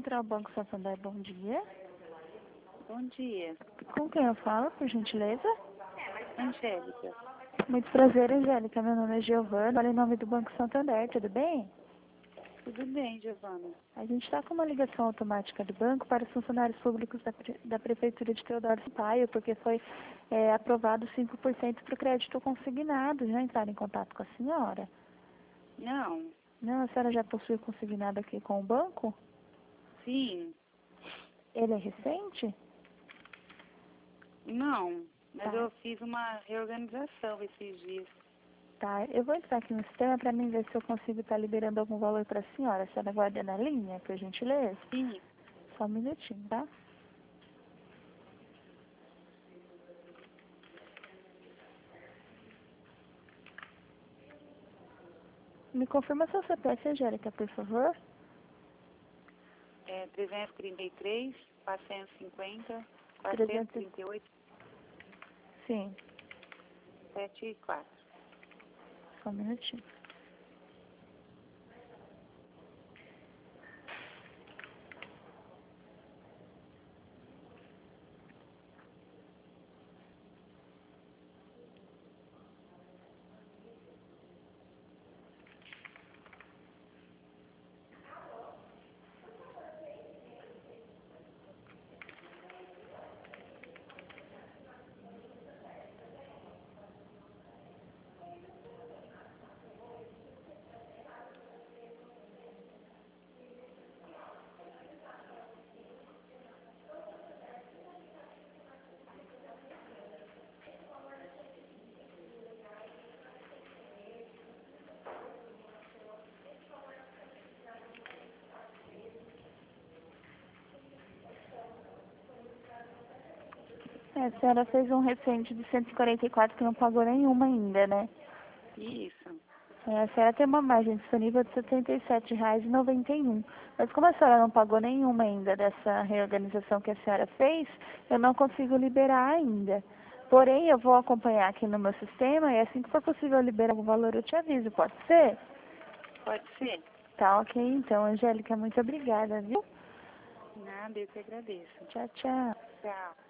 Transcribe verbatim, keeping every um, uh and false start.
Central Banco Santander, bom dia. Bom dia. Com quem eu falo, por gentileza? Angélica. Muito prazer, Angélica. Meu nome é Giovana. Olha, em nome do Banco Santander, tudo bem? Tudo bem, Giovana? A gente está com uma ligação automática do banco para os funcionários públicos da, pre... da Prefeitura de Teodoro Sampaio, porque foi é, aprovado cinco por cento para o crédito consignado. Já entraram em contato com a senhora? Não. Não, a senhora já possui consignado aqui com o banco? Sim. Ele é recente? Não. Mas Tá. eu fiz uma reorganização esses dias. Tá, eu vou entrar aqui no sistema para mim ver se eu consigo estar liberando algum valor para a senhora. A senhora aguarda na linha, por gentileza? Sim. Só um minutinho, tá? Me confirma seu C P F, Angélica, por favor. É trezentos e trinta e três, quatrocentos e cinquenta, quatrocentos e trinta e oito, Sim, setenta e quatro. só um minutinho. É, a senhora fez um recente de cento e quarenta e quatro que não pagou nenhuma ainda, né? Isso. É, a senhora tem uma margem disponível de setenta e sete reais e noventa e um. Mas como a senhora não pagou nenhuma ainda dessa reorganização que a senhora fez, eu não consigo liberar ainda. Porém, eu vou acompanhar aqui no meu sistema e assim que for possível eu liberar algum valor, eu te aviso. Pode ser? Pode ser? Tá, ok. Então, Angélica, muito obrigada, viu? Nada, eu que agradeço. Tchau, tchau. Tchau.